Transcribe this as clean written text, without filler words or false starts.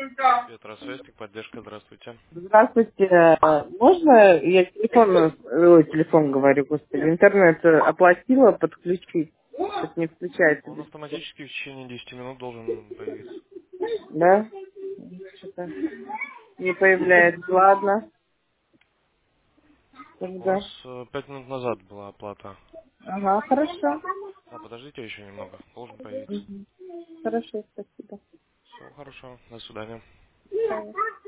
Ветросвязь, поддержка, здравствуйте. Здравствуйте. Можно я телефон говорю, господи, интернет оплатила подключить? Что-то не включается Он без всего. автоматически в течение 10 минут должен появиться. Да? Что-то не появляется. Ладно. У вас Тогда. 5 минут назад была оплата. Ага, хорошо. Подождите еще немного, должен появиться. Хорошо, спасибо. Все хорошо, до свидания. Всё.